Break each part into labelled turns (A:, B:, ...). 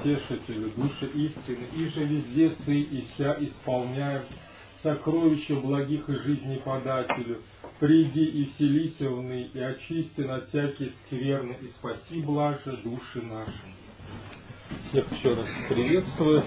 A: утешителю души истины, и же везде сы и ся исполняем сокровища благих и жизни подателю. Приди и вселися в ны, и очисти от всякие скверны, и спаси блаже души наши. Всех еще раз приветствую.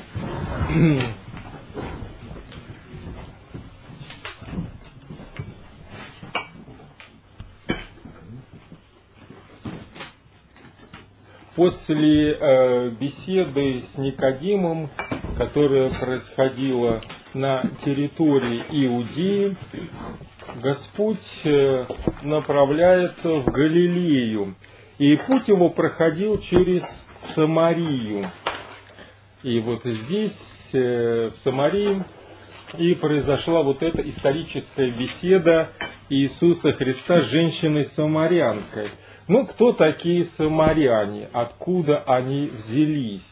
A: После беседы с Никодимом, которая происходила на территории Иудеи, Господь направляется в Галилею, и путь его проходил через Самарию. И вот здесь, в Самарии, и произошла вот эта историческая беседа Иисуса Христа с женщиной-самарянкой. Ну, кто такие самаряне? Откуда они взялись?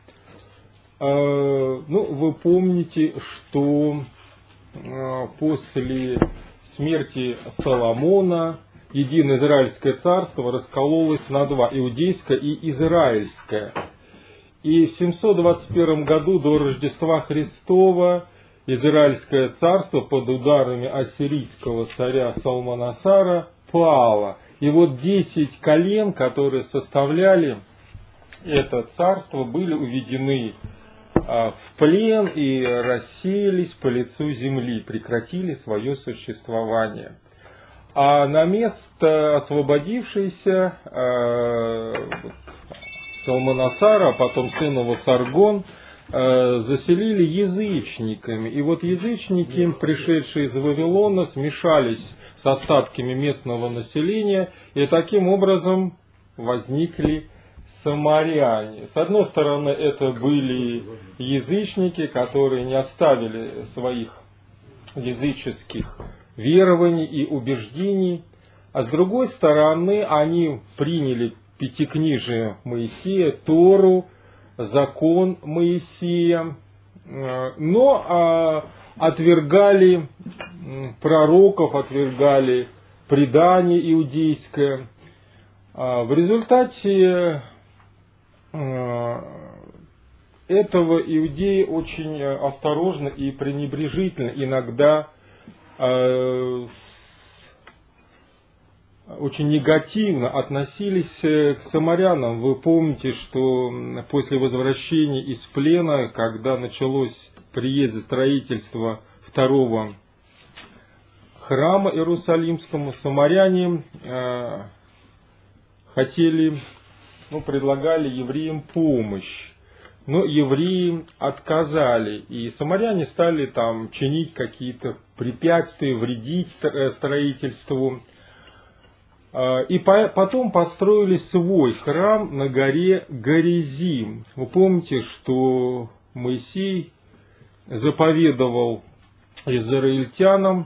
A: Ну, вы помните, что после смерти Соломона единое Израильское царство раскололось на два: иудейское и израильское. И в 721 году до Рождества Христова Израильское царство под ударами ассирийского царя Салманасара пало. И вот 10 колен, которые составляли это царство, были уведены в плен и рассеялись по лицу земли, прекратили свое существование. А на место освободившейся Салманасара, а потом сын его Саргон, заселили язычниками. И вот язычники, пришедшие из Вавилона, смешались с остатками местного населения, и таким образом возникли самаряне. С одной стороны, это были язычники, которые не оставили своих языческих верований и убеждений, а с другой стороны, они приняли пятикнижие Моисея, Тору, закон Моисея, но отвергали пророков, отвергали предание иудейское. В результате этого иудеи очень осторожно и пренебрежительно, иногда очень негативно относились к самарянам. Вы помните, что после возвращения из плена, когда началось приезд и строительство второго храма Иерусалимскому, самаряне предлагали евреям помощь, но евреи отказали, и самаряне стали там чинить какие-то препятствия, вредить строительству. И потом построили свой храм на горе Горизим. Вы помните, что Моисей заповедовал израильтянам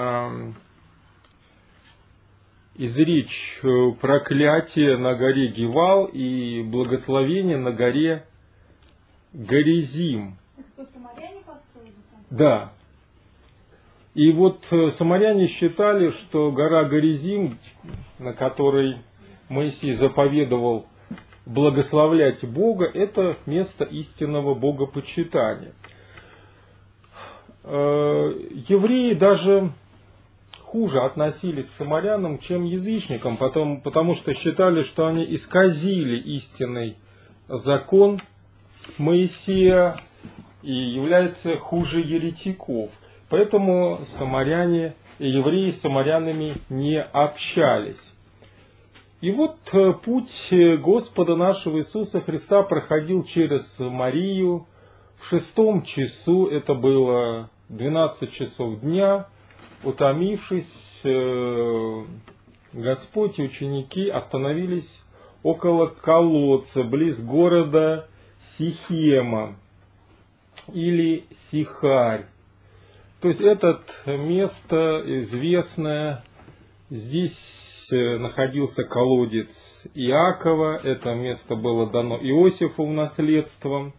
A: изречь проклятие на горе Гивал и благословение на горе Горизим.
B: Это самаряне построили?
A: Да. И вот самаряне считали, что гора Горизим, на которой Моисей заповедовал благословлять Бога, это место истинного богопочитания. Евреи даже хуже относились к самарянам, чем язычникам, потому что считали, что они исказили истинный закон Моисея и являются хуже еретиков. Поэтому самаряне и евреи с самарянами не общались. И вот путь Господа нашего Иисуса Христа проходил через Марию. В 6 часу, это было 12 часов дня, утомившись, Господь и ученики остановились около колодца, близ города Сихема или Сихарь. То есть это место известное, здесь находился колодец Иакова, это место было дано Иосифу в наследство.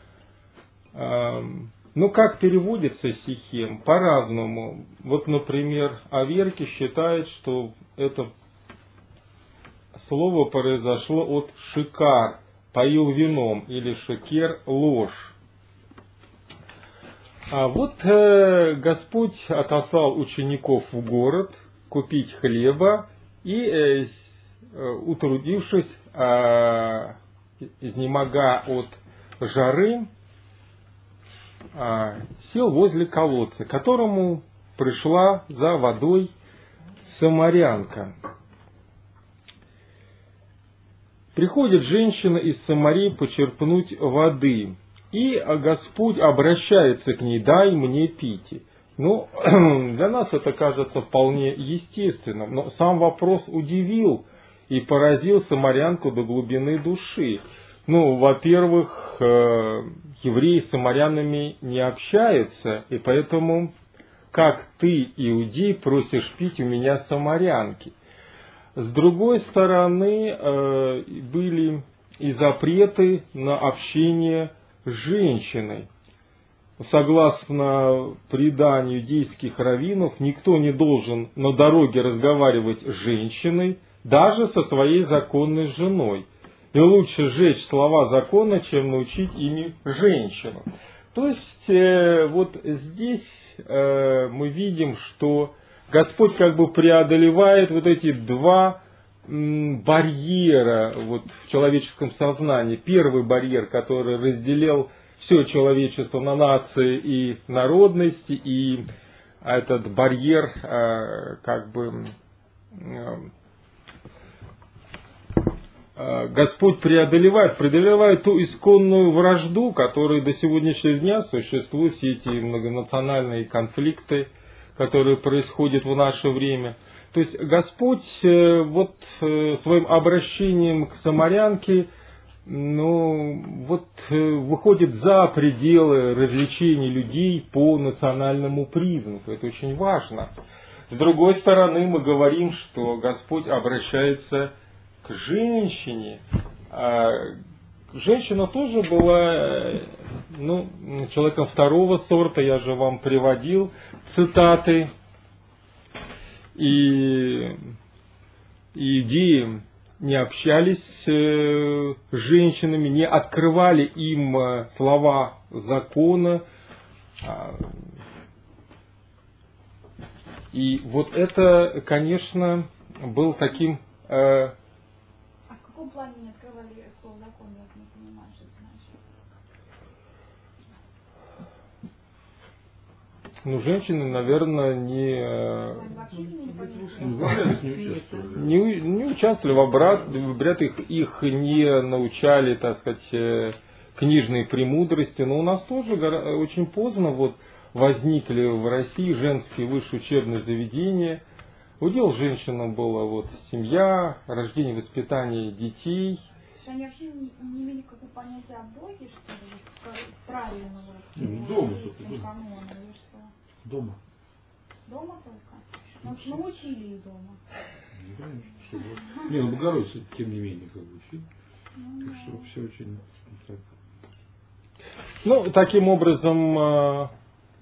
A: Ну, как переводится Сихем? По-разному. Вот, например, Аверки считает, что это слово произошло от Шикар, поил вином, или шекер – ложь. А вот Господь отослал учеников в город купить хлеба и, утрудившись, изнемога от жары, сел возле колодца, к которому пришла за водой самарянка. Приходит женщина из Самарии почерпнуть воды, и Господь обращается к ней: «Дай мне пить». Ну, для нас это кажется вполне естественным, но сам вопрос удивил и поразил самарянку до глубины души. Ну, во-первых, евреи с самарянами не общаются, и поэтому, как ты, иудей, просишь пить у меня самарянки? С другой стороны, были и запреты на общение с женщиной. Согласно преданию иудейских раввинов, никто не должен на дороге разговаривать с женщиной, даже со своей законной женой. И лучше сжечь слова закона, чем научить ими женщину. То есть, вот здесь мы видим, что Господь как бы преодолевает вот эти два барьера вот в человеческом сознании. Первый барьер, который разделял все человечество на нации и народности, и этот барьер как бы Господь преодолевает ту исконную вражду, которая до сегодняшнего дня существует, все эти многонациональные конфликты, которые происходят в наше время. То есть Господь вот своим обращением к самарянке, выходит за пределы развлечений людей по национальному признаку. Это очень важно. С другой стороны, мы говорим, что Господь обращается к женщине. Женщина тоже была человеком второго сорта, я же вам приводил цитаты. И иудеи не общались с женщинами, не открывали им слова закона. И вот это, конечно, был таким...
B: А в каком плане не открывали слово закона, я не понимаю, что это значит?
A: Женщины, наверное, не участвовали в обрядах, их не научали, так сказать, книжной премудрости. Но у нас тоже очень поздно возникли в России женские высшие учебные заведения. Удел женщинам была семья, рождение, воспитание детей.
B: Они вообще не имели никакого понятия о Боге, что ли, правильного?
C: Дома только. Дома.
B: Дома только? Научили их дома.
C: Богородица, тем не менее, учили. Так что все очень так.
A: Таким образом,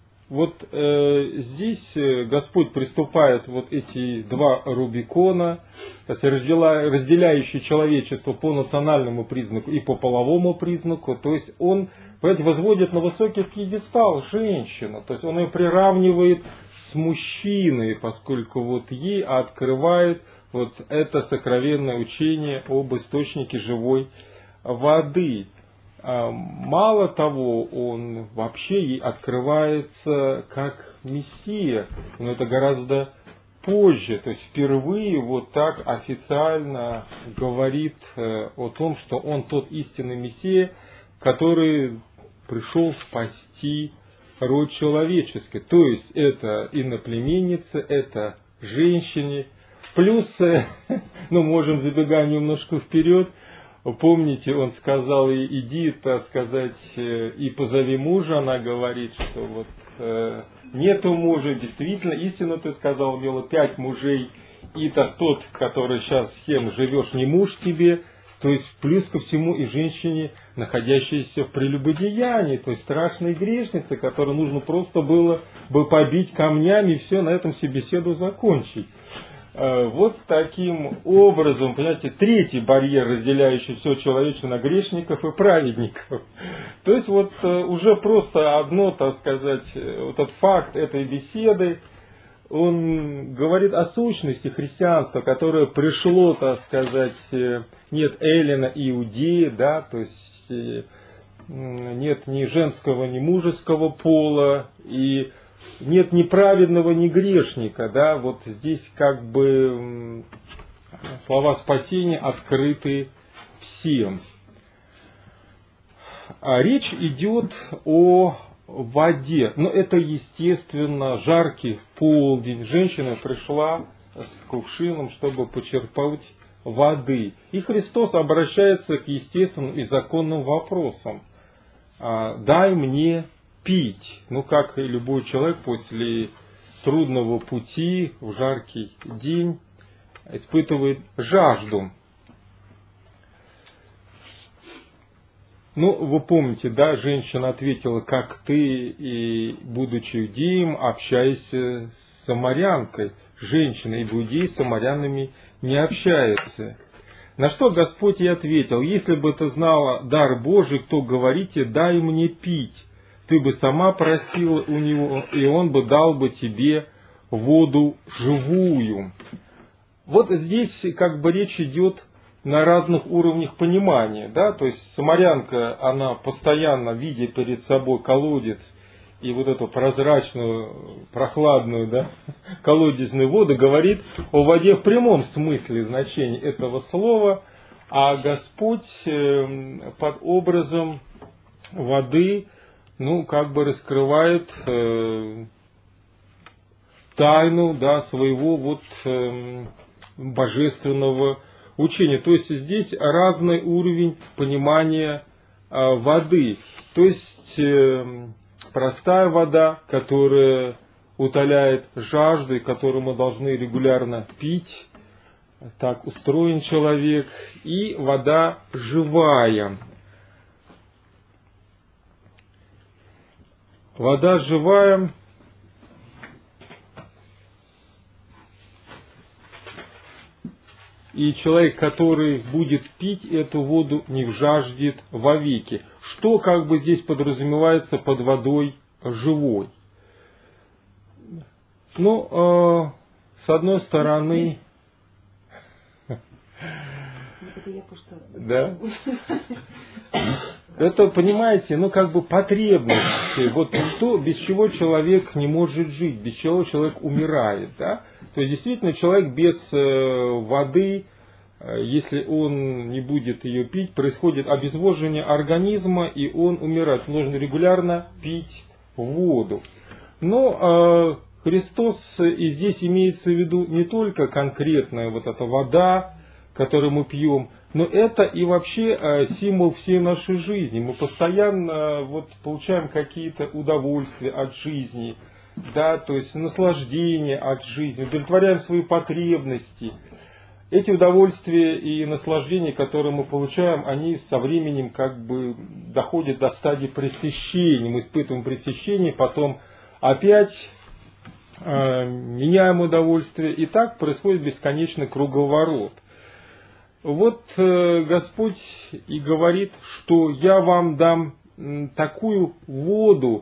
A: здесь Господь приступает эти два Рубикона, разделяющие человечество по национальному признаку и по половому признаку. То есть Он, возводит на высокий пьедестал женщину, то есть Он ее приравнивает с мужчиной, поскольку ей открывает это сокровенное учение об источнике живой воды. Мало того, Он вообще ей открывается как Мессия, но это гораздо позже, то есть впервые так официально говорит о том, что Он тот истинный Мессия, который пришел спасти род человеческий. То есть это иноплеменница, это женщине. Плюс, можем забегать немножко вперед, помните, Он сказал ей: иди, так сказать, и позови мужа. Она говорит, что нету мужа. Действительно, истинно ты сказал, имела 5 мужей, и тот, который сейчас с кем живешь, не муж тебе. То есть, плюс ко всему и женщине, находящейся в прелюбодеянии, то есть страшной грешнице, которую нужно просто было бы побить камнями и все, на этом все беседу закончить. Вот таким образом, понимаете, третий барьер, разделяющий все человечество на грешников и праведников. То есть вот уже просто одно, так сказать, вот этот факт этой беседы, он говорит о сущности христианства, которое пришло, так сказать, нет эллина и иудеи, да, то есть нет ни женского, ни мужеского пола, и нет ни праведного, ни грешника, да, вот здесь как бы слова спасения открыты всем. А речь идет о воде, но это естественно жаркий полдень, женщина пришла с кувшином, чтобы почерпать воды, и Христос обращается к естественным и законным вопросам. Дай мне пить. Ну, как и любой человек после трудного пути в жаркий день испытывает жажду. Ну, вы помните, да, женщина ответила, как ты, и, будучи иудеем, общаешься с самарянкой. Женщина, ибо иудеи с самарянами не общаются. На что Господь ей ответил, если бы ты знала дар Божий, кто говорите, дай мне пить, ты бы сама просила у него, и он бы дал бы тебе воду живую. Вот здесь как бы речь идет на разных уровнях понимания, да, то есть самарянка, она постоянно, видя перед собой колодец и вот эту прозрачную, прохладную, да, колодезную воду, говорит о воде в прямом смысле значения этого слова, а Господь под образом воды, ну, как бы раскрывает тайну, да, своего вот божественного учения. То есть здесь разный уровень понимания воды. То есть простая вода, которая утоляет жажду, и которую мы должны регулярно пить. Так устроен человек. И вода живая. Вода живая. И человек, который будет пить эту воду, не жаждет вовеки. Что как бы здесь подразумевается под водой живой? Ну, с одной стороны... Да. Это, понимаете, ну как бы потребность, вот то, без чего человек не может жить, без чего человек умирает, да? То есть действительно человек без воды, если он не будет ее пить, происходит обезвоживание организма, и он умирает. Нужно регулярно пить воду. Но Христос и здесь имеется в виду не только конкретная вот эта вода, которую мы пьем, но это и вообще символ всей нашей жизни. Мы постоянно вот получаем какие-то удовольствия от жизни, да, то есть наслаждение от жизни, удовлетворяем свои потребности. Эти удовольствия и наслаждения, которые мы получаем, они со временем как бы доходят до стадии пресыщения. Мы испытываем пресыщение, потом опять меняем удовольствие, и так происходит бесконечный круговорот. Вот Господь и говорит, что я вам дам такую воду,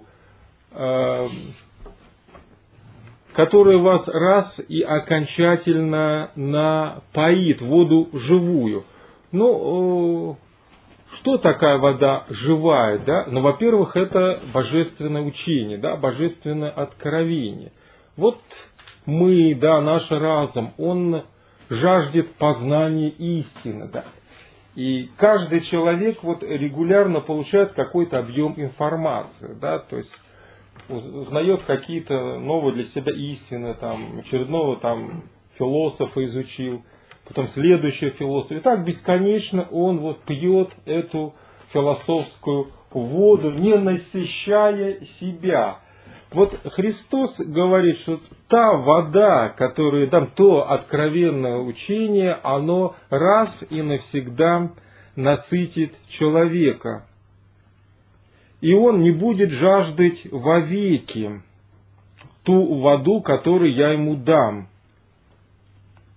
A: которая вас раз и окончательно напоит, воду живую. Ну, что такая вода живая? Да? Ну, во-первых, это божественное учение, да, божественное откровение. Вот мы, да, наш разум, он жаждет познания истины, да. И каждый человек вот регулярно получает какой-то объем информации, да, то есть узнает какие-то новые для себя истины, там, очередного там философа изучил, потом следующего философа. И так бесконечно он вот пьет эту философскую воду, не насыщая себя. Вот Христос говорит, что та вода, которую там, то откровенное учение, оно раз и навсегда насытит человека. И он не будет жаждать вовеки ту воду, которую я ему дам.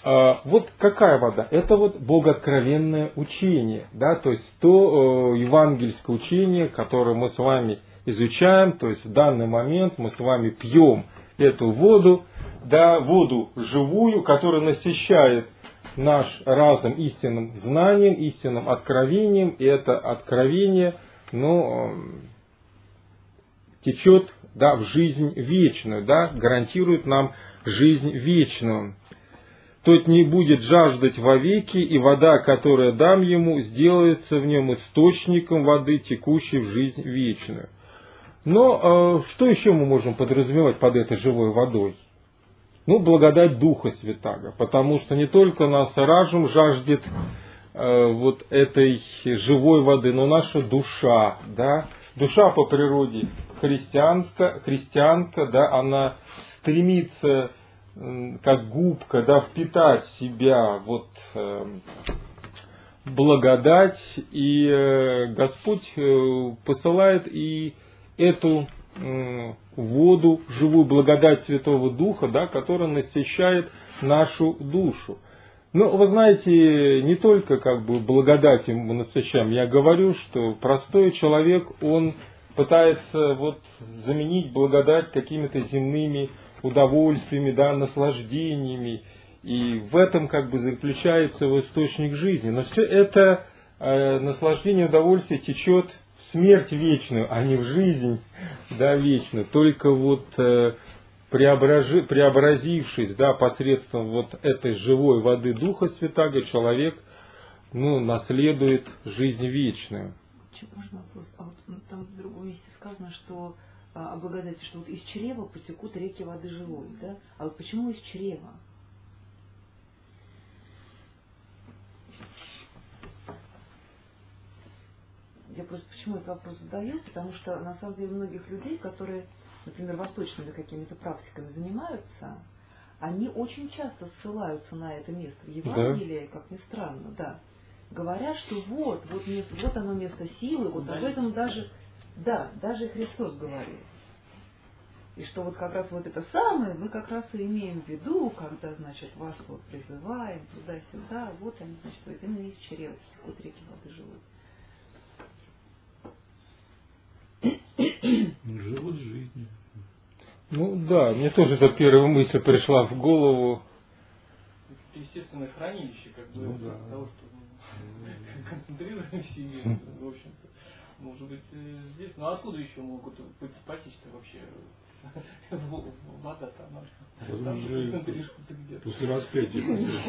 A: Вот какая вода? Это вот богооткровенное учение, да, то есть то евангельское учение, которое мы с вами изучаем, то есть в данный момент мы с вами пьем эту воду, да, воду живую, которая насыщает наш разум истинным знанием, истинным откровением, и это откровение, течет, да, в жизнь вечную, да, гарантирует нам жизнь вечную. Тот не будет жаждать вовеки, и вода, которая дам ему, сделается в нем источником воды, текущей в жизнь вечную. Но что еще мы можем подразумевать под этой живой водой? Благодать Духа Святаго, потому что не только нас разум жаждет вот этой живой воды, но наша душа, да, душа по природе христианка, да, она стремится как губка, да, впитать в себя вот благодать, и Господь посылает и эту воду, живую благодать Святого Духа, да, которая насыщает нашу душу. Вы знаете, не только как бы благодатью мы насыщаем. Я говорю, что простой человек, он пытается вот заменить благодать какими-то земными удовольствиями, да, наслаждениями. И в этом как бы заключается его источник жизни. Но все это наслаждение, удовольствие течет в смерть вечную, а не в жизнь, да, вечную. Только вот преобразившись, да, посредством вот этой живой воды Духа Святаго, человек наследует жизнь вечную.
D: Можно вопрос? А вот там в другом месте сказано, что о благодати, что вот из чрева потекут реки воды живой, да? А вот почему из чрева? Я просто почему этот вопрос задаю, потому что на самом деле многих людей, которые, например, восточными какими-то практиками занимаются, они очень часто ссылаются на это место в Евангелии, да, как ни странно, да. Говорят, что вот оно место силы, вот об этом даже Христос говорил. И что вот как раз вот это самое мы как раз и имеем в виду, когда, значит, вас вот призываем туда-сюда, вот они, значит, вот именно из чрева текут реки воды живут.
C: Живут жизнью.
A: Да, мне тоже эта первая мысль пришла в голову.
E: Это естественное хранилище, как бы, того, что концентрируем в себе, в общем-то. Может быть, здесь, откуда еще могут потечь-то вообще вода-то? Там же концентрируется где-то.
C: После распятия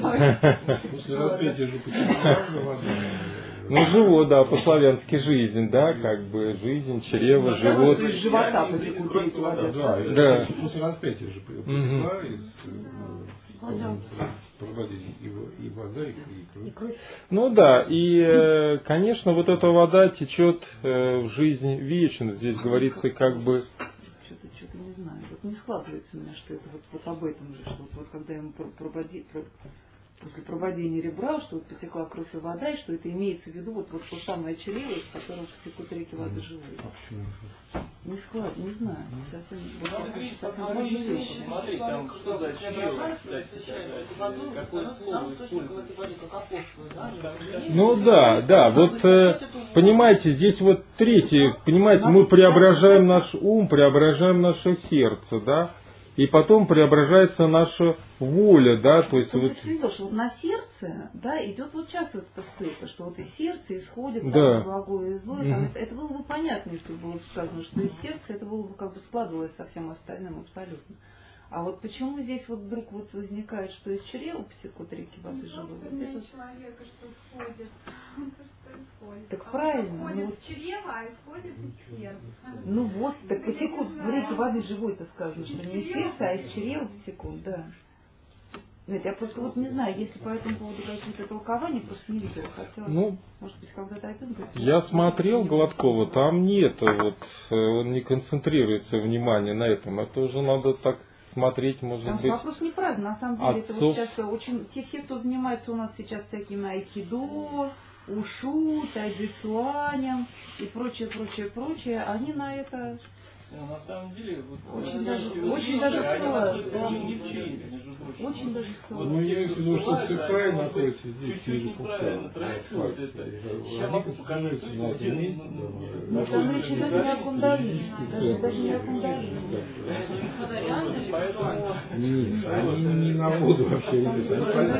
C: же потекла вода.
A: Живот, да, по-славянски жизнь, да, как бы жизнь, чрево, живот.
D: Из живота потекут реки воды.
C: Да, после распятия же потекла из прободения и вода, и кровь.
A: И, конечно, вот эта вода течет в жизнь вечную. Здесь говорится как бы...
D: Что-то не знаю. Вот не складывается у меня, что это вот об этом же, что вот когда ему после прободения ребра, что вот потекла кровь и вода, и что это имеется в виду вот то самое чрево, из которого потекут реки воды живые. Не склад, не знаю. Совсем другие вещи.
E: Смотри, там что за чрево, какое слово используется.
A: Да, вот понимаете, здесь вот третье, понимаете, мы преображаем наш ум, преображаем наше сердце, да, и потом преображается наша воля, да, то есть вот...
D: Что вот на сердце, да, идет вот часто эта ссылка, что вот из сердца исходит
A: да,
D: благое и злое, там, это было бы понятно, если бы было сказано, что из сердца это было бы как бы складывалось со всем остальным абсолютно. А вот почему здесь вот вдруг вот возникает, что из чрева потекут реки воды живой?
B: Человека, что исходит.
D: Так правильно.
B: Исходит из чрева, а исходит из сердца.
D: Так потекут реки воды живой-то сказано, что не из сердца, а из чрева потекут, да. Нет, я просто вот не знаю, если по этому поводу какие-то толкования, просто не видела, хотела. Может быть, когда-то один.
A: Я смотрел Гладкова, там нету, он не концентрируется внимание на этом, это уже надо так смотреть, может
D: потому
A: быть.
D: Вопрос неправильный, на самом деле, это вот сейчас очень, все, кто занимается у нас сейчас всякими айкидо, ушу, тайцзюанем и прочее, они на это
E: на самом деле, вот,
D: очень даже
E: они
D: ссылаются, да.
E: не в Чили, между прочим.
D: Очень даже
E: Вот
C: Ну,
E: те,
C: я
E: кто
C: имею в виду, что
E: ссылается,
C: Цифрай
E: они, может быть,
C: находится здесь,
E: чуть-чуть
C: ниже
E: неправильно
C: Кундалини.
E: трактуют это. Сейчас могу показать,
C: на этом месте,
D: Но там речь идет не о кундалини, даже не о кундалини.
E: Поэтому...
C: Они не на воду вообще идут.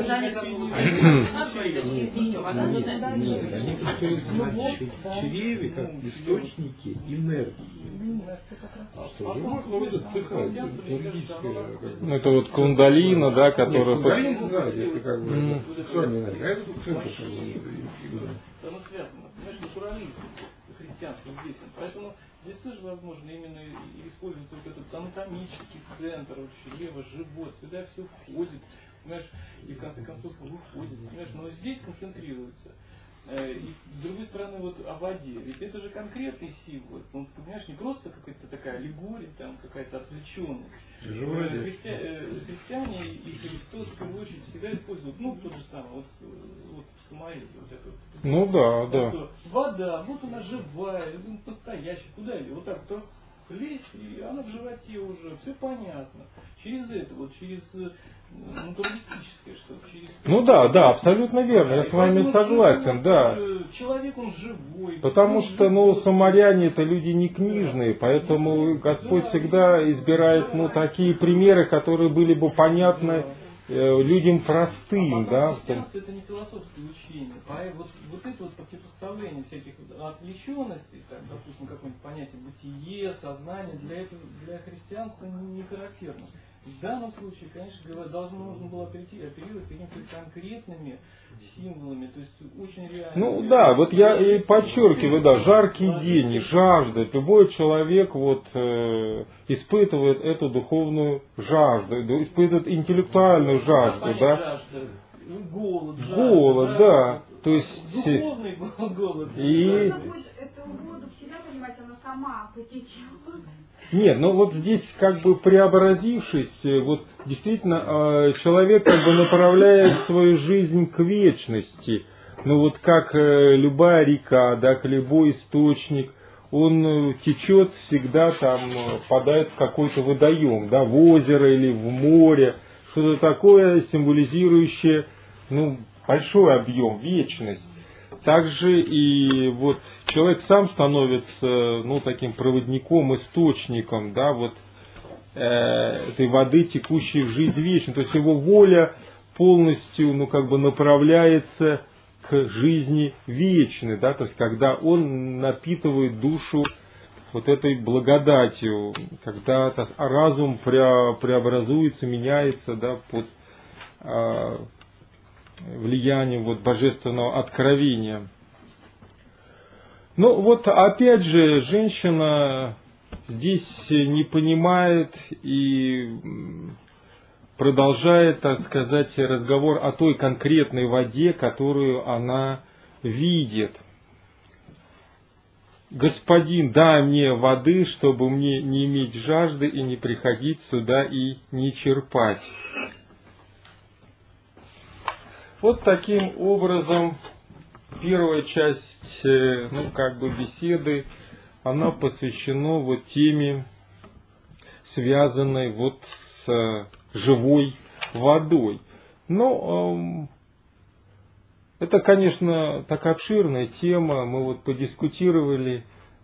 C: Нет, они фокусируются на чреве как источники энергии. Что живот выводит цифра, энергетическая.
A: Ну, это вот кундалина, да, которая...
C: Кундалини, да, это как бы сексуальная энергия, а это цифра.
E: Оно связано, понимаешь, натурализм христианский здесь. Поэтому здесь тоже возможно именно использовать вот этот анатомический центр, вообще лево, живот, сюда все входит, понимаешь, и в конце концов выходит, понимаешь, но здесь концентрируется. И с другой стороны, вот о воде, ведь это же конкретный символ, ну, понимаешь, не просто какая-то такая аллегория, там какая-то отвлеченность. Христиане и Христос в первую очередь всегда используют, ну, тот же самый, вот в Самарии, вот это вот.
A: Ну да, да.
E: Вода, вот она живая, настоящая, куда ее, вот так вот лезть, и она в животе уже, все понятно. Через это, вот через натуралистическое что-то, через...
A: Ну да, да, абсолютно верно, я с вами согласен, да.
E: Человек, он живой.
A: Потому что, ну, самаряне это люди не книжные, поэтому Господь всегда избирает, ну, такие примеры, которые были бы понятны людям простым, да.
E: Христианство это не философское учение, вот это вот противопоставление всяких отвлеченностей, так, допустим, какое-нибудь понятие бытие, сознание, для христианства не характерно. В данном случае, конечно, нужно было оперировать какими-то конкретными символами, то есть очень реально.
A: Ну да, вот я и подчеркиваю, да, жаркий день, жажда. Любой человек вот испытывает эту духовную жажду, испытывает интеллектуальную жажду, да. Голод, да. То есть
E: духовный голод.
A: И
B: Эту воду в себя понимать, она сама потечет.
A: нет, ну вот здесь как бы преобразившись, вот действительно человек как бы направляет свою жизнь к вечности. Ну вот как любая река, да, как любой источник, он течет всегда там, впадает в какой-то водоем, да, в озеро или в море, что-то такое символизирующее, ну, большой объем, вечность. Также и вот человек сам становится, ну, таким проводником, источником, да, вот этой воды, текущей в жизнь вечную. То есть его воля полностью, ну, как бы направляется к жизни вечной, да, то есть когда он напитывает душу вот этой благодатью, когда разум преобразуется, меняется, да, под влиянием вот божественного откровения. Ну вот опять же женщина здесь не понимает и продолжает, так сказать, разговор о той конкретной воде, которую она видит. Господин, дай мне воды, чтобы мне не иметь жажды и не приходить сюда и не черпать. Вот таким образом первая часть, ну, как бы беседы, она посвящена вот теме, связанной вот с живой водой. Но это, конечно, такая обширная тема. Мы вот подискутировали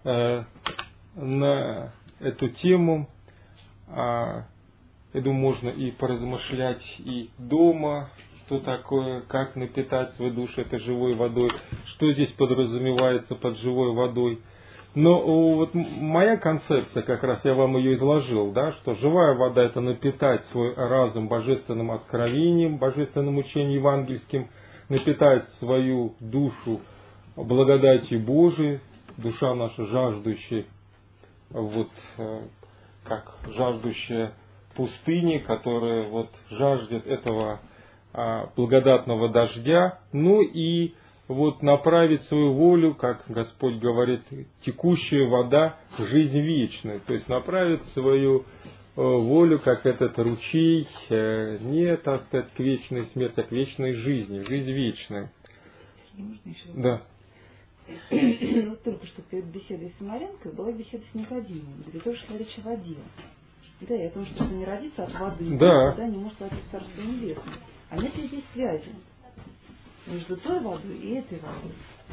A: на эту тему. Я думаю, можно и поразмышлять и дома, что такое, как напитать свою душу этой живой водой, что здесь подразумевается под живой водой. Но вот моя концепция, как раз я вам ее изложил, да, что живая вода — это напитать свой разум божественным откровением, божественным учением евангельским, напитать свою душу благодатью Божией, душа наша жаждущая, вот как жаждущая пустыни, которая вот жаждет этого благодатного дождя, ну и вот направить свою волю, как Господь говорит, текущая вода в жизнь вечную. То есть направить свою волю, как этот ручей, не, так сказать, к вечной смерти, а к вечной жизни, в жизнь вечную.
D: Можно еще?
A: Да.
D: Только что перед беседой с самарянкой была беседа с Никодимом, где тоже шла речь о воде. Да, и о том, что не родится от воды,
A: да.
D: Вода не может войти в Царство Небесное. А нет ли здесь связи между той водой и этой водой?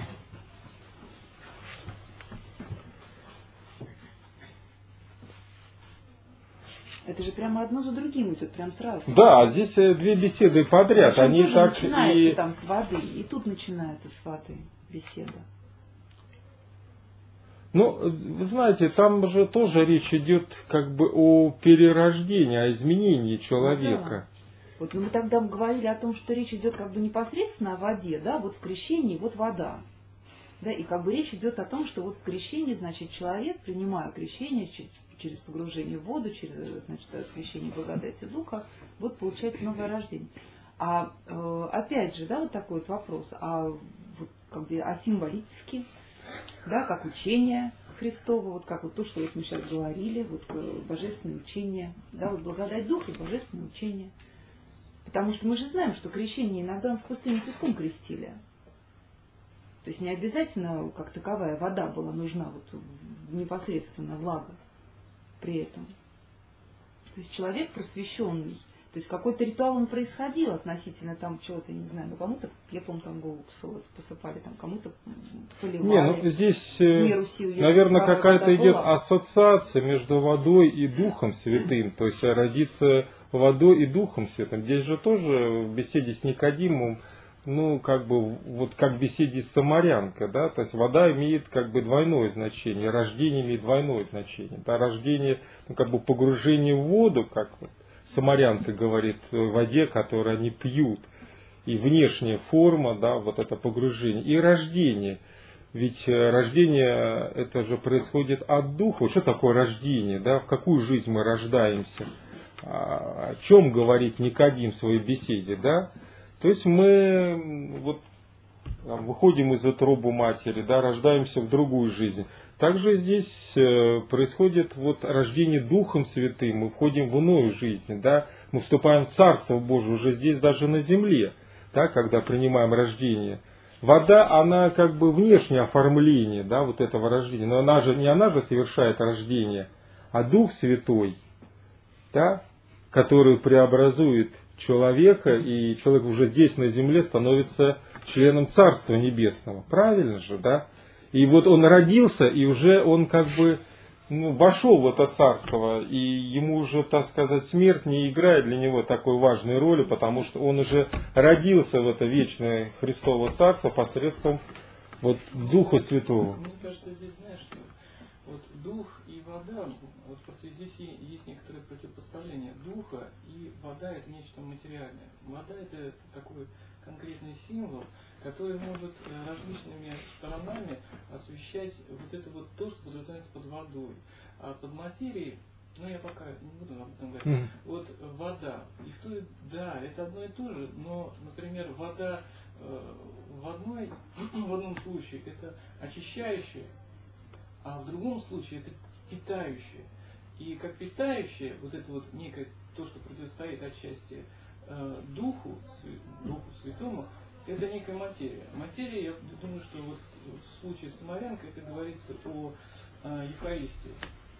D: Это же прямо одно за другим идет, прям сразу.
A: Да, здесь две беседы подряд.
D: Причем
A: Они
D: тоже
A: так
D: начинается
A: и...
D: там с воды, и тут начинается с воды беседа.
A: Ну, вы знаете, там же тоже речь идет как бы о перерождении, о изменении человека.
D: Да. Вот мы тогда говорили о том, что речь идет как бы непосредственно о воде, да, вот в крещении, вот вода. Да, и как бы речь идет о том, что вот в крещении, значит, человек, принимая крещение через погружение в воду, через, значит, крещение благодати Духа, вот получает новое рождение. А опять же, да, вот такой вот вопрос, вот, как бы, символически, да, как учение Христово, вот как вот то, что вот мы сейчас говорили, вот божественное учение, да, вот благодать Духа и божественное учение. Потому что мы же знаем, что крещение иногда в пустыне песком крестили. То есть не обязательно, как таковая, вода была нужна вот непосредственно влага при этом. То есть человек просвещенный, то есть какой-то ритуал он происходил относительно там чего-то, не знаю, ну кому-то пеплом там голову посыпали, там кому-то поливали.
A: Не, ну здесь, наверное, какая-то идет ассоциация между водой и Духом Святым, то есть родиться водой и Духом Святым. Здесь же тоже в беседе с Никодимом, ну, как бы, вот как в беседе с самарянкой, да, то есть вода имеет как бы двойное значение, рождение имеет двойное значение, да, рождение, ну, как бы погружение в воду, как вот самарянка говорит, в воде, которую они пьют, и внешняя форма, да, вот это погружение, и рождение. Ведь рождение, это же происходит от Духа. Что такое рождение, да, в какую жизнь мы рождаемся? О чем говорит Никодим в своей беседе, да? То есть мы вот выходим из утробы матери, да, рождаемся в другую жизнь. Также здесь происходит вот рождение Духом Святым, мы входим в иную жизнь, да, мы вступаем в Царство Божие уже здесь, даже на земле, да, когда принимаем рождение. Вода, она как бы внешнее оформление, да, вот этого рождения, но она же совершает рождение, а Дух Святой, да, который преобразует человека, и человек уже здесь на земле становится членом Царства Небесного. Правильно же, да? И вот он родился, и уже он как бы вошел в это царство, и ему уже, так сказать, смерть не играет для него такой важной роли, потому что он уже родился в это вечное Христово царство посредством вот Духа Святого.
E: Мне кажется, здесь, знаешь, что вот дух и вода, вот просто здесь есть некоторые противопоставления. Духа и вода – это нечто материальное. Вода – это такой конкретный символ, который может различными сторонами освещать вот это вот то, что подразумевается под водой. А под материей, ну я пока не буду об этом говорить, вот вода. И в той, да, это одно и то же, но, например, вода в одном случае это очищающая, а в другом случае это питающее. И как питающее, вот это вот некое, то, что противостоит отчасти Духу Святому, это некая материя. Материя, я думаю, что вот в случае с самарянкой это говорится о Евхаристии.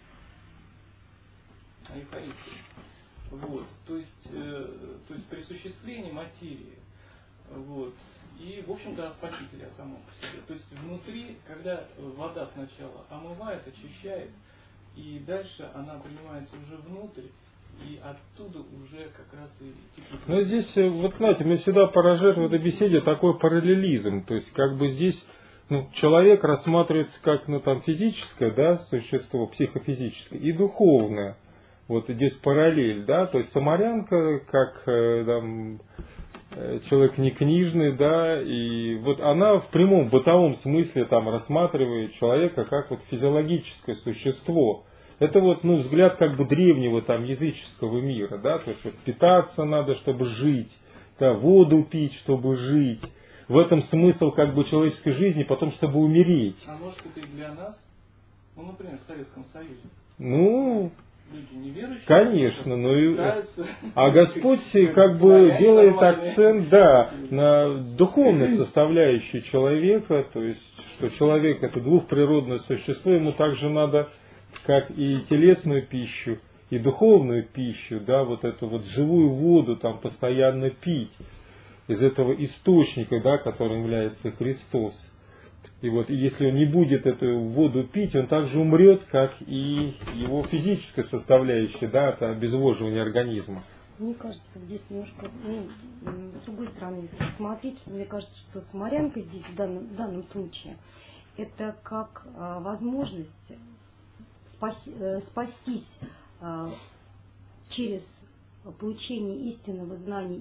E: О Евхаристии. Вот. То есть присуществление материи. Вот. И, в общем-то, от Спасителя самого по себе. То есть внутри, когда вода сначала омывает, очищает, и дальше она принимается уже внутрь, и оттуда уже как раз и текут.
A: Ну, здесь, вот знаете, меня всегда поражает в этой беседе такой параллелизм. То есть, как бы здесь человек рассматривается как там физическое, да, существо, психофизическое, и духовное. Вот здесь параллель, да, то есть самарянка как там, человек не книжный, да, и вот она в прямом бытовом смысле там рассматривает человека как вот физиологическое существо. Это вот, взгляд как бы древнего там языческого мира, да, то есть вот питаться надо, чтобы жить, да, воду пить, чтобы жить. В этом смысл как бы человеческой жизни, потом, чтобы умереть.
E: А может это и для нас? Ну, например, в Советском Союзе. Люди неверующие.
A: Конечно, а Господь как бы делает акцент, да, на духовной составляющей человека, то есть, что человек это двухприродное существо, ему также надо, как и телесную пищу, и духовную пищу, да, вот эту вот живую воду там постоянно пить из этого источника, да, которым является Христос. И вот если он не будет эту воду пить, он также умрет, как и его физическая составляющая, да, это обезвоживание организма.
F: Мне кажется, здесь немножко, с другой стороны, если смотреть, мне кажется, что самарянка здесь в данном случае это как возможность спастись через получение истинного знания,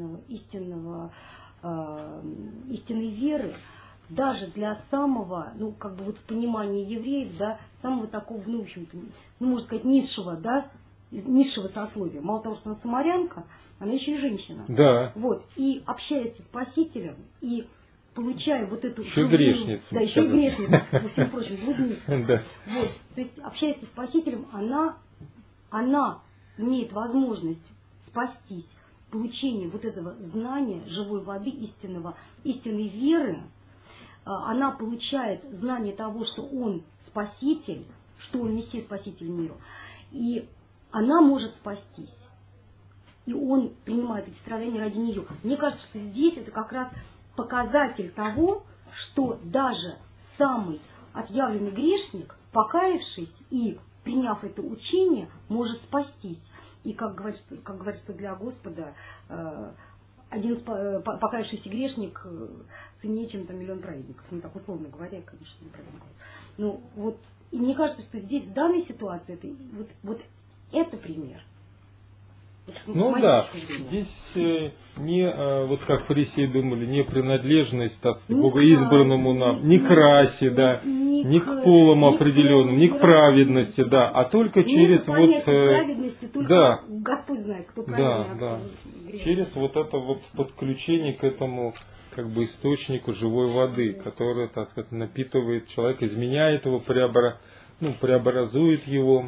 F: истинной веры, даже для самого, ну, как бы вот в понимании евреев, да, самого такого, ну, в общем-то, ну, можно сказать, низшего, да, низшего сословия. Мало того, что она самарянка, она еще и женщина.
A: Да.
F: Вот. И общаясь с Спасителем, и получая вот эту...
A: Еще грешница.
F: Да, еще и грешница, ко всем прочим, блудница.
A: Да.
F: Вот. То есть, общаясь с Спасителем, она имеет возможность спастись, получение вот этого знания, живой воды, истинной веры. Она получает знание того, что он Спаситель, что он Мессия, Спаситель миру. И она может спастись. И он принимает эти страдания ради нее. Мне кажется, что здесь это как раз показатель того, что даже самый отъявленный грешник, покаявшись и приняв это учение, может спастись. И как говорится для Господа, один покаявшийся грешник ценнее, чем там миллион праведников. Ну, так условно говоря, конечно, неправильно говорю. Ну, вот, и мне кажется, что здесь в данной ситуации вот это пример.
A: Ну да, здесь не, вот как фарисеи думали, не принадлежность так, к богоизбранному нам, не к расе, да, не к полам определенным, не к праведности, да, а только через вот...
F: Да, Господь знает, кто праведный,
A: да, через вот это вот подключение к этому как бы источнику живой воды, которая, так сказать, напитывает человека, изменяет его, преобразует его.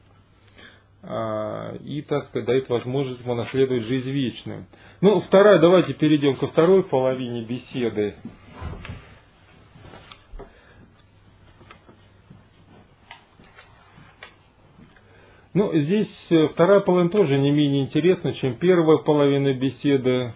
A: И, так сказать, дает возможность ему наследовать жизнь вечную. Ну, давайте перейдем ко второй половине беседы. Ну, здесь вторая половина тоже не менее интересна, чем первая половина беседы.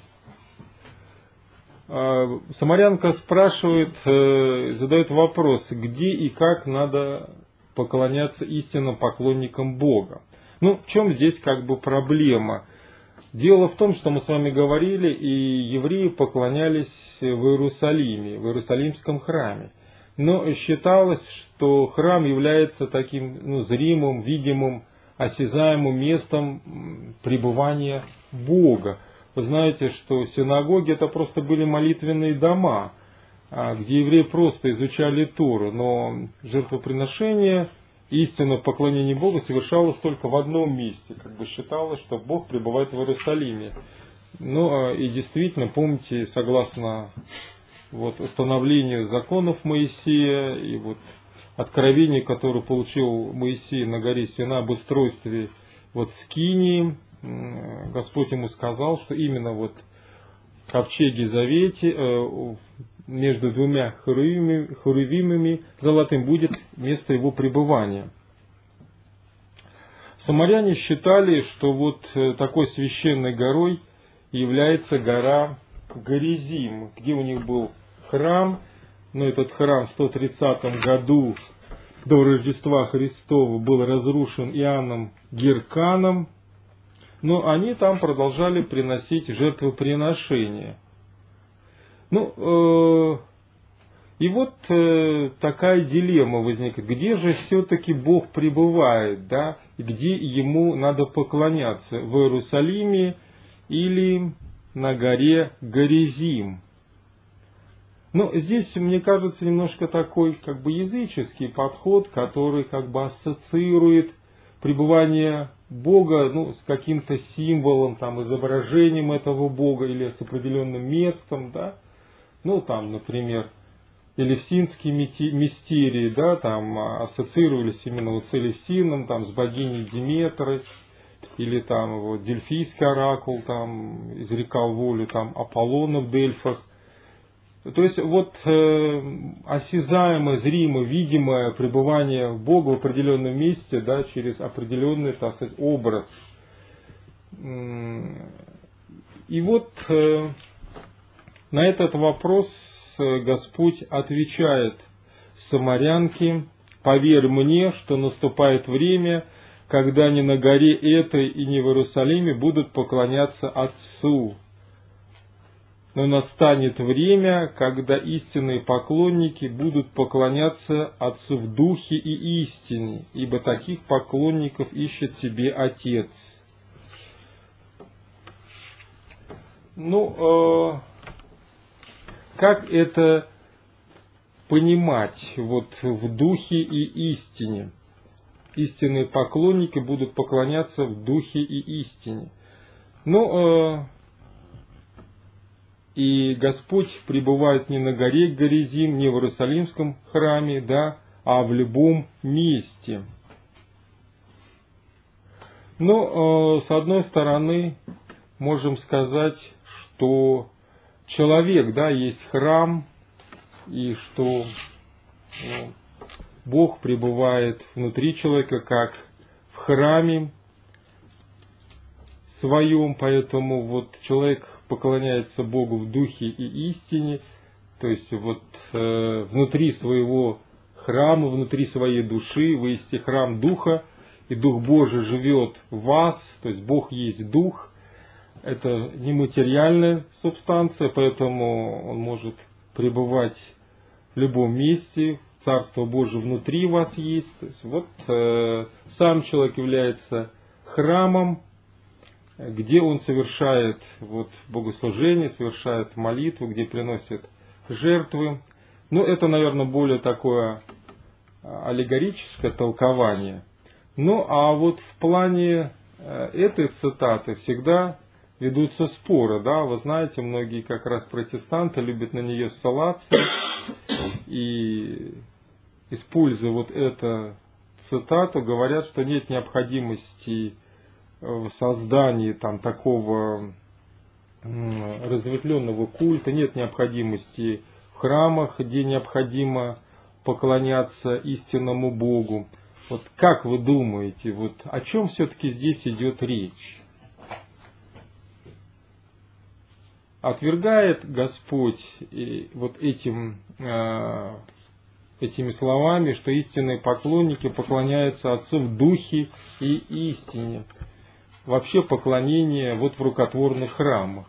A: Самарянка спрашивает, задает вопрос, где и как надо поклоняться истинным поклонникам Бога. Ну, в чем здесь как бы проблема? Дело в том, что мы с вами говорили, и евреи поклонялись в Иерусалиме, в Иерусалимском храме. Но считалось, что храм является таким зримым, видимым, осязаемым местом пребывания Бога. Вы знаете, что синагоги это просто были молитвенные дома, где евреи просто изучали Тору, но жертвоприношение, истинное поклонение Богу совершалось только в одном месте. Как бы считалось, что Бог пребывает в Иерусалиме. Ну и действительно, помните, согласно вот установлению законов Моисея и вот откровению, которое получил Моисей на горе Синай об устройстве вот скинии, Господь ему сказал, что именно вот в ковчеге завете между двумя херувимами золотым будет место его пребывания. Самаряне считали, что вот такой священной горой является гора Горизим, где у них был храм, но этот храм в 130 году до Рождества Христова был разрушен Иоанном Гирканом, но они там продолжали приносить жертвоприношения. Ну, и вот такая дилемма возникает. Где же все-таки Бог пребывает, да? И где ему надо поклоняться? В Иерусалиме или на горе Горизим? Ну, здесь, мне кажется, немножко такой как бы языческий подход, который как бы ассоциирует пребывание Бога, ну, с каким-то символом, там, изображением этого Бога или с определенным местом, да. Ну, там, например, элевсинские мистерии, да, там ассоциировались именно вот с Элевсином, там, с богиней Диметрой, или там вот Дельфийский оракул, там, изрекал волю, там, Аполлона в Дельфах. То есть вот осязаемое, зримое, видимое пребывание Бога в определенном месте, да, через определенный, так сказать, образ. И вот на этот вопрос Господь отвечает самарянке: «Поверь мне, что наступает время, когда ни на горе этой и ни в Иерусалиме будут поклоняться Отцу. Но настанет время, когда истинные поклонники будут поклоняться Отцу в духе и истине, ибо таких поклонников ищет себе Отец». Ну, как это понимать вот в духе и истине? Истинные поклонники будут поклоняться в духе и истине. Ну, и Господь пребывает не на горе Горизим, не в Иерусалимском храме, да, а в любом месте. Но, с одной стороны, можем сказать, что человек, да, есть храм, и что Бог пребывает внутри человека, как в храме своем, поэтому вот человек поклоняется Богу в духе и истине, то есть вот внутри своего храма, внутри своей души, вы есть храм Духа, и Дух Божий живет в вас, то есть Бог есть Дух, это нематериальная субстанция, поэтому Он может пребывать в любом месте, Царство Божие внутри вас есть, то есть вот сам человек является храмом, где он совершает вот богослужение, совершает молитву, где приносит жертвы. Ну, это, наверное, более такое аллегорическое толкование. Ну, а вот в плане этой цитаты всегда ведутся споры, да, вы знаете, многие как раз протестанты любят на нее ссылаться, и, используя вот эту цитату, говорят, что нет необходимости в создании там такого разветвленного культа, нет необходимости в храмах, где необходимо поклоняться истинному Богу. Вот как вы думаете, вот о чем все-таки здесь идет речь? Отвергает Господь вот этими словами, что истинные поклонники поклоняются Отцу в духе и истине. Вообще поклонение вот в рукотворных храмах.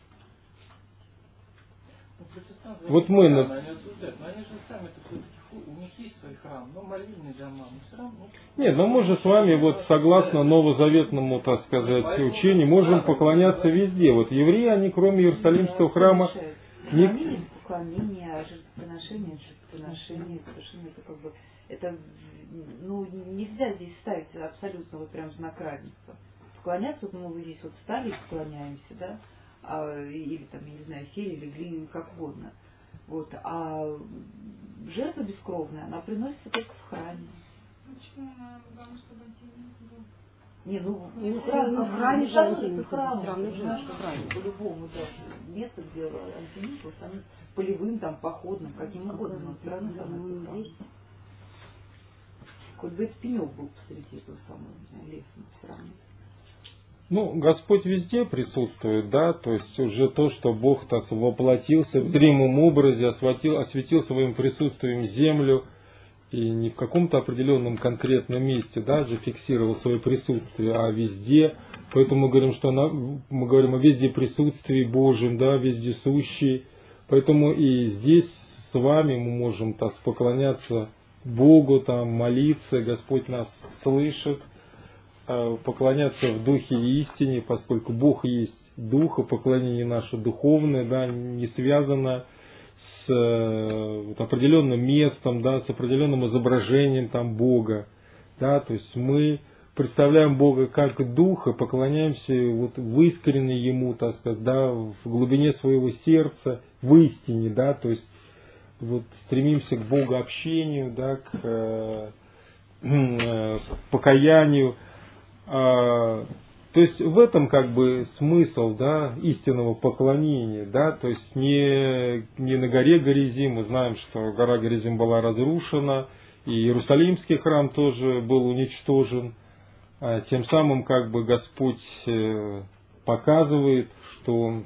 A: Вот мы...
E: Они же сами, у них есть свои храмы, но молильные дома, но все равно...
A: Нет, но мы же с вами вот согласно новозаветному, так сказать, учению, можем поклоняться везде. Вот евреи, они кроме Иерусалимского храма...
D: Поклонение, жертвоприношение, это как бы... Это, ну, нельзя здесь ставить абсолютно вот прям знак равенства. Поклоняться, вот мы здесь вот встали и поклоняемся, да, или там, я не знаю, сели, легли, как угодно. Вот, а жертва бескровная, она приносится только в храме.
B: Почему? Потому что бантинник был.
D: Не, ну,
F: в храме же антиник,
D: храм,
F: в храме.
D: по-любому, да, место, где антиник, оно полевым, там, походным, каким угодно, но все равно там здесь. Хоть бы это пенек был посреди этого самого, не знаю, леса, все равно.
A: Ну, Господь везде присутствует, да, то есть уже то, что Бог так воплотился в зримом образе, осветил своим присутствием землю, и не в каком-то определенном конкретном месте, да, же фиксировал свое присутствие, а везде. Поэтому мы говорим, что мы говорим о везде присутствии Божьем, да, вездесущий. Поэтому и здесь с вами мы можем так поклоняться Богу, там, молиться, Господь нас слышит, поклоняться в духе и истине, поскольку Бог есть дух, и поклонение наше духовное, да, не связано с вот, определенным местом, да, с определенным изображением там Бога, да, то есть мы представляем Бога как Духа, поклоняемся вот в искренне Ему, так сказать, да, в глубине своего сердца, в истине, да, то есть вот стремимся к богообщению, да, к покаянию. То есть в этом как бы смысл, да, истинного поклонения, да, то есть не на горе Горизим, мы знаем, что гора Горизим была разрушена, и Иерусалимский храм тоже был уничтожен. Тем самым как бы Господь показывает, что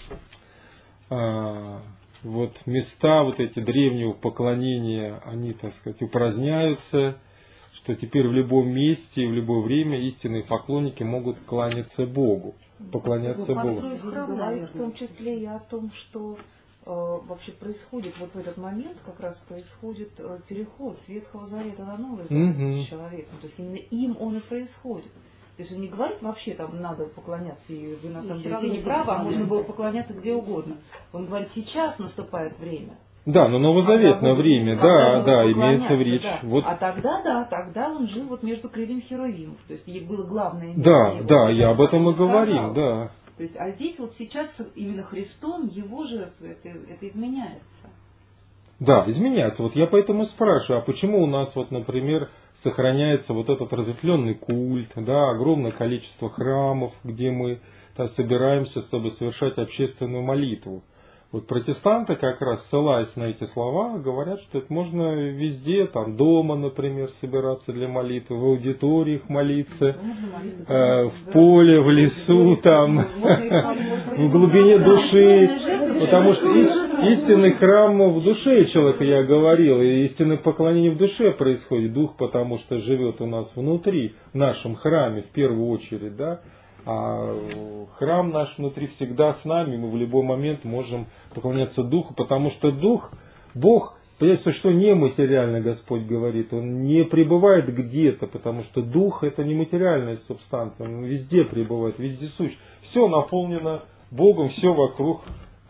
A: вот места вот эти древнего поклонения, они, так сказать, упраздняются, что теперь в любом месте и в любое время истинные поклонники могут кланяться Богу, поклоняться Богу.
D: Говорит в том числе и о том, что вообще происходит вот в этот момент, как раз происходит переход с Ветхого Завета на Новый Завет с человеком. То есть именно им он и происходит. То есть он не говорит вообще там надо поклоняться, и вы на самом деле не правы, а можно было поклоняться где угодно. Он говорит, сейчас наступает время.
A: Да, но новозаветное время, да, имеется в речь.
D: Да.
A: Вот.
D: А тогда он жил вот между крыльями херувимов. То есть ей было главное место.
A: Да, я об этом и говорим, да.
D: То есть, а здесь вот сейчас именно Христом, его жертвой это изменяется.
A: Да, изменяется. Вот я поэтому спрашиваю, а почему у нас вот, например, сохраняется вот этот разветвленный культ, да, огромное количество храмов, где мы там собираемся, чтобы совершать общественную молитву. Вот протестанты как раз, ссылаясь на эти слова, говорят, что это можно везде, там дома, например, собираться для молитвы, в аудиториях молиться, в поле, в лесу, там, в глубине души, потому что истинный храм в душе человека, я говорил, и истинное поклонение в душе происходит, дух, потому что живет у нас внутри, в нашем храме в первую очередь, да. А храм наш внутри всегда с нами, мы в любой момент можем поклоняться Духу, потому что Дух, Бог, понимаете, что нематериально Господь говорит, Он не пребывает где-то, потому что Дух это не материальная субстанция, Он везде пребывает, везде сущ. Все наполнено Богом, все вокруг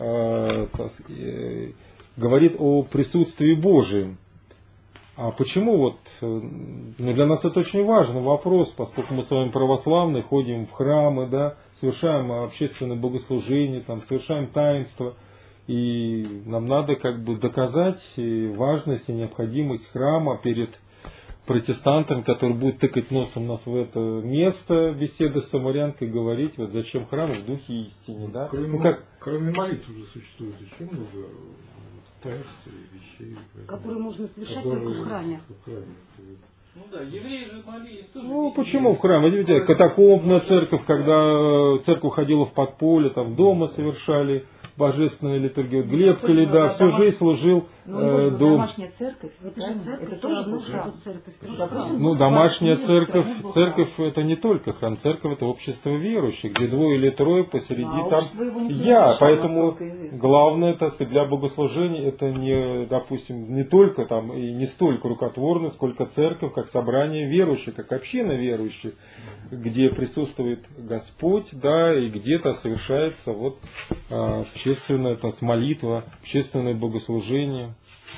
A: говорит о присутствии Божьем. А почему вот, для нас это очень важный вопрос, поскольку мы с вами православные, ходим в храмы, да, совершаем общественное богослужение, там, совершаем таинство, и нам надо как бы доказать важность и необходимость храма перед протестантами, которые будут тыкать носом нас в это место, беседы с самарянкой, говорить, вот зачем храм в духе истине, да.
C: Кроме молитв уже существует еще много таинств и вещей,
F: которые можно совершать только в храме.
E: Ну да, евреи же молились тоже.
A: Ну почему в храме? Видите, катакомбная церковь, когда церковь ходила в подполье, там дома совершали божественную литургию. Вот Глеб Каледа всю жизнь служил до...
D: Домашняя церковь,
F: Это тоже был храм.
A: Ну, домашняя церковь это не только храм, церковь это общество верующих, где двое или трое посреди там я. Поэтому главное, так сказать, для богослужения это не, допустим, не только там и не столько рукотворно, сколько церковь, как собрание верующих, как община верующих, где присутствует Господь, да, и где-то совершается вот общественная так, молитва, общественное богослужение.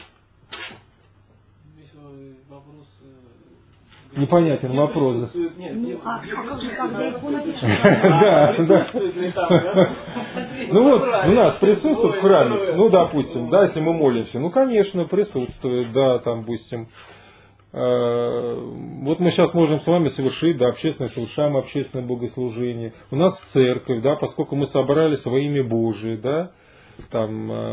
A: Непонятен вопрос.
F: Ну, а как же, когда его напишут?
A: Да. Ну вот, у нас присутствует в храме, ну, допустим, да, если мы молимся, ну, конечно, присутствует, да, там, допустим, вот мы сейчас можем с вами совершить, да, совершаем общественное богослужение. У нас церковь, да, поскольку мы собрались во имя Божие, да, там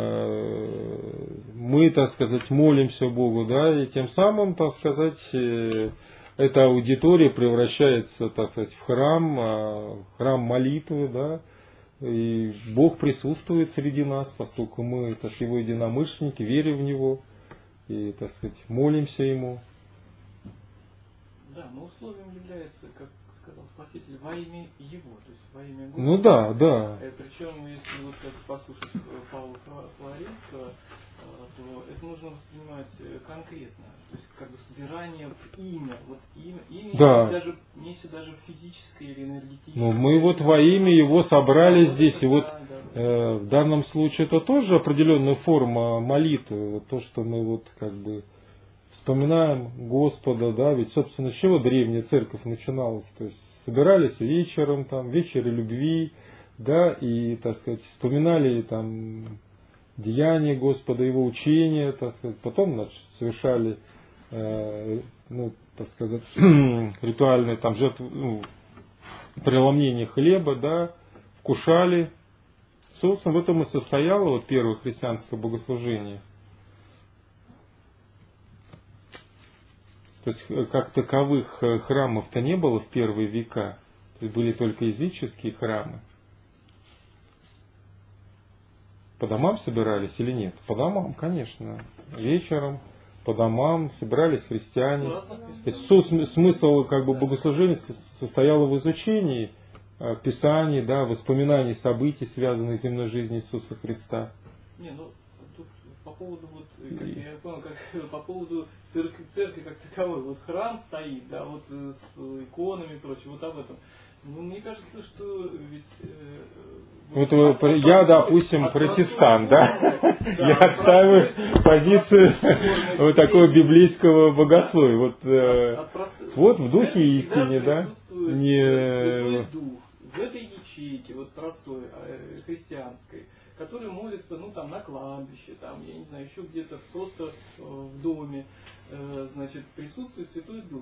A: мы, так сказать, молимся Богу, да, и тем самым, так сказать, эта аудитория превращается, так сказать, в храм молитвы, да, и Бог присутствует среди нас, поскольку мы, так, Его единомышленники, верим в Него и, так сказать, молимся Ему.
E: Да, но условием является, как сказал Спаситель, во имя Его, то есть во имя Господа.
A: Ну да, да.
E: Причем, если вот как послушать Павла Флоренского, то это нужно воспринимать конкретно, то есть как бы собирание в имя, вот имя
A: да.
E: несет даже физическое или энергетическое.
A: Ну мы вот во имя Его собрались здесь, и вот в данном случае это тоже определенная форма молитвы, вот то, что мы вот как бы вспоминаем Господа, да, ведь, собственно, с чего древняя церковь начиналась, то есть собирались вечером, там, вечеры любви, да, и, так сказать, вспоминали там деяния Господа, Его учения, так сказать, потом, значит, совершали, ну, так сказать, ритуальные там жертвы, ну, преломление хлеба, да, вкушали. Собственно, в этом и состояло вот первое христианское богослужение. То есть, как таковых храмов-то не было в первые века. То есть, были только языческие храмы. По домам собирались или нет? По домам, конечно. Вечером, по домам собирались христиане. То есть, смысл как бы богослужения состоял в изучении Писаний, да, воспоминаний событий, связанных с земной жизнью Иисуса Христа.
E: Не, ну тут по поводу вот, как я понял, как по поводу церкви как таковой, вот храм стоит, да, вот с иконами и прочее, вот об этом. Ну, мне кажется, что ведь...
A: Вот я, допустим, протестант, да? Я отстаиваю позицию вот такого библейского богословия. Вот в духе истине, да?
E: Не... дух в этой ячейке, вот простой, христианской, который молится, ну, там, на кладбище, там, я не знаю, еще где-то просто в доме, значит, присутствует Святой Дух.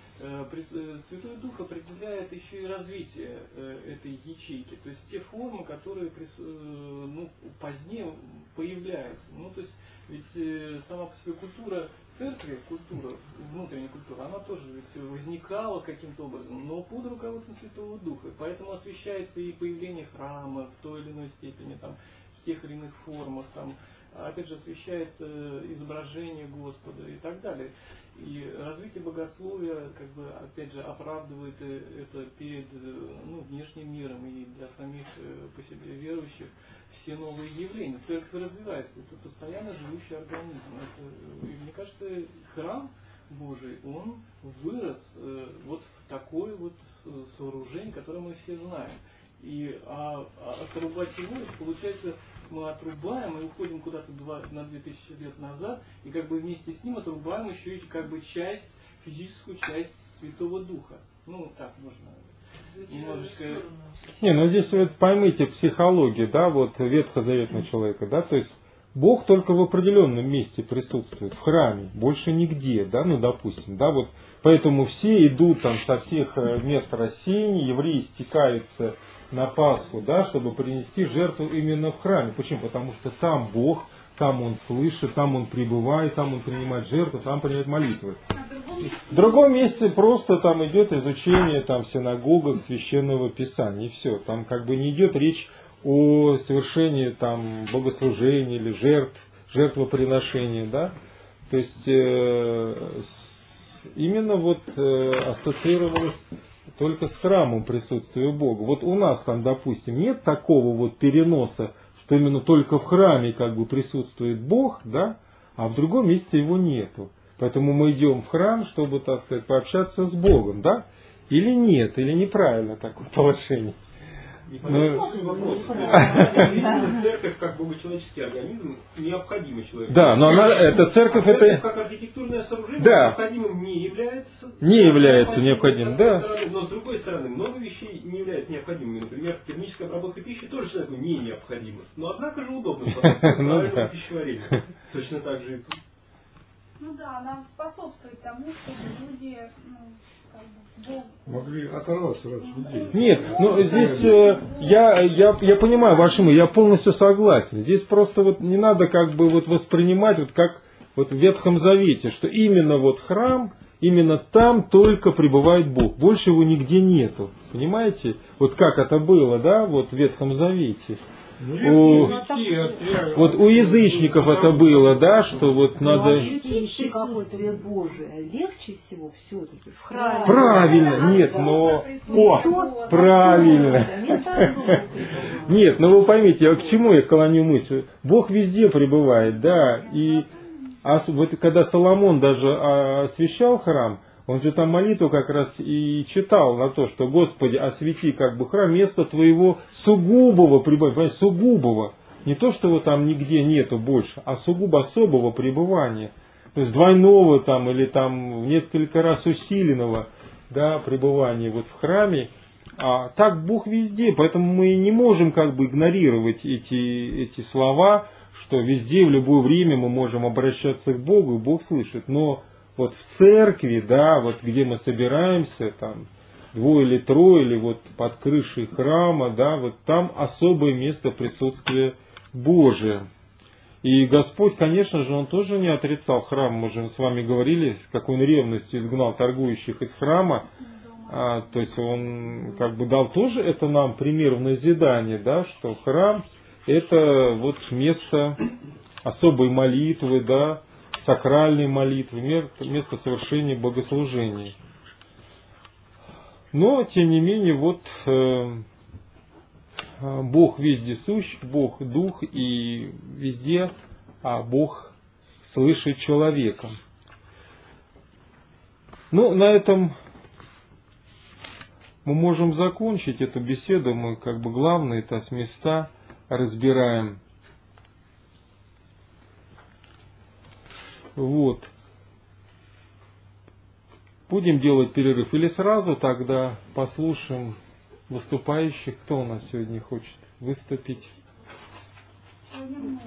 E: Святой Дух определяет еще и развитие этой ячейки, то есть те формы, которые ну, позднее появляются. Ну, то есть, ведь сама по себе культура церкви, внутренняя культура, она тоже ведь возникала каким-то образом, но под руководством Святого Духа. Поэтому освещается и появление храма в той или иной степени, там, в тех или иных формах, там, опять же, освещается изображение Господа и так далее. И развитие богословия, как бы, опять же, оправдывает это перед, ну, внешним миром и для самих по себе верующих все новые явления. Церковь развивается, это постоянно живущий организм. И мне кажется, храм Божий, он вырос вот в такое вот сооружение, которое мы все знаем. И отрубать его, получается, мы отрубаем и уходим куда-то на 2000 лет назад, и как бы вместе с ним отрубаем еще и как бы физическую часть Святого Духа. Ну, так можно немножечко...
A: Не, ну здесь вот поймите психологию, да, вот ветхозаветного человека, да, то есть Бог только в определенном месте присутствует, в храме, больше нигде, да, ну, допустим, да, вот поэтому все идут там со всех мест России, евреи стекаются на Пасху, да, чтобы принести жертву именно в храме. Почему? Потому что там Бог, там Он слышит, там Он пребывает, там Он принимает жертву, там принимает молитвы. В другом месте просто там идет изучение там в синагогах Священного Писания, и все. Там как бы не идет речь о совершении там богослужения или жертвоприношения, да. То есть именно вот ассоциировалось только с храмом присутствия Бога. Вот у нас там, допустим, нет такого вот переноса, что именно только в храме как бы присутствует Бог, да, а в другом месте его нету. Поэтому мы идем в храм, чтобы, так сказать, пообщаться с Богом, да? Или нет, или неправильно такое положение.
C: Церковь как богочеловеческий организм необходима человеку.
A: Да, но эта церковь это...
C: как архитектурное сооружение
A: да,
C: необходимым не является.
A: Не является необходимым, да.
C: Но с другой стороны, много вещей не являются необходимыми. Например, термическая обработка пищи тоже человеку не необходима. Но однако же удобно, потому что правильное пищеварение. Точно так же и тут.
B: Ну да, она способствует тому, чтобы люди,
C: могли оторваться от людей.
A: Нет, ну здесь я понимаю вашу мысль, я полностью согласен. Здесь просто вот не надо как бы вот воспринимать вот как вот в Ветхом Завете, что именно вот храм, именно там только пребывает Бог, больше его нигде нету. Понимаете? Вот как это было, да, вот в Ветхом Завете. Вот у язычников это было, да, что вот надо...
D: Присутствие Божие легче всего все-таки в храме.
A: Правильно, нет, но... Правильно. Нет, но вы поймите, к чему я клоню мысль? Бог везде пребывает, да, и вот когда Соломон даже освящал храм, он же там молитву как раз и читал на то, что Господи, освети как бы храм, место твоего сугубого пребывания, сугубого. Не то, что его там нигде нету больше, а сугубо особого пребывания. То есть двойного там или там в несколько раз усиленного, да, пребывания вот в храме. А так Бог везде, поэтому мы не можем как бы игнорировать эти слова, что везде в любое время мы можем обращаться к Богу, и Бог слышит. Но вот в церкви, да, вот где мы собираемся, там, двое или трое, или вот под крышей храма, да, вот там особое место присутствия Божия. И Господь, конечно же, Он тоже не отрицал храм. Мы же с вами говорили, с какой Он ревностью изгнал торгующих из храма. То есть Он как бы дал тоже это нам пример в назидание, да, что храм это вот место особой молитвы, да, сакральной молитвы, место совершения богослужений. Но, тем не менее, вот Бог вездесущ, Бог Дух, и везде Бог слышит человека. Ну, на этом мы можем закончить эту беседу. Мы как бы главные это с места разбираем. Вот. Будем делать перерыв или сразу тогда послушаем выступающих. Кто у нас сегодня хочет выступить?
B: Сегодня много.